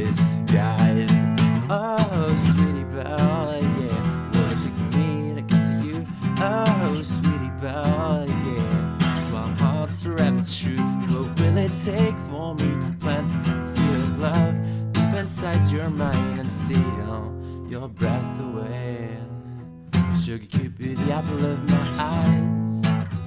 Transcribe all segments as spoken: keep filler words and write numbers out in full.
disguise. Oh, sweetie belle, yeah, what it took for me to get to you. Oh, sweetie belle, yeah, my heart's wrapped true. What will it take for me to plant the seed of love deep inside your mind and seal your breath away? Sugar Cupid, the apple of my eyes,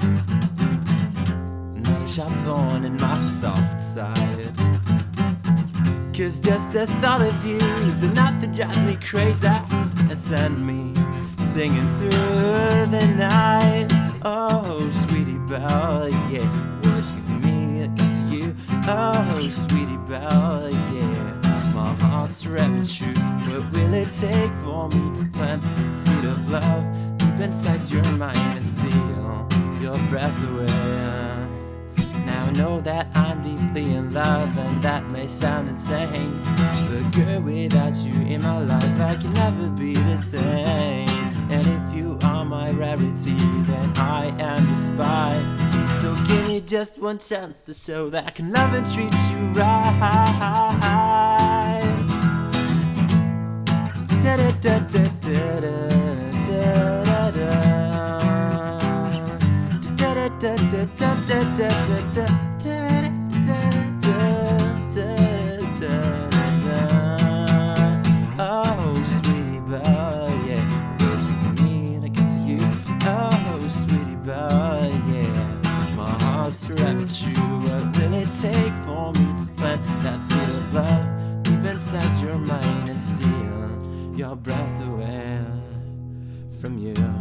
not a sharp thorn in my soft side. Cause just the thought of you is enough to drive me crazy and send me singing through the night. Oh, sweetie belle, yeah, what it's for me to get to you. Oh, sweetie belle, yeah, my heart's wrapped true. What will it take for me to plant the seed of love deep inside your mind and seal your breath away? Now I know that I'm deeply in love, and that may sound insane, but girl, without you in my life I can never be the same. And if you are my rarity, then I am your spy. So give me just one chance to show that I can love and treat you right. Da da da da da da da da da da da da da da da. Oh, sweetie belle, yeah, what it took for me to get to you. Oh, sweetie belle, yeah, my heart's wrapped true. What will it take for me to plant that seed of love deep inside your mind and seal your breath away from you?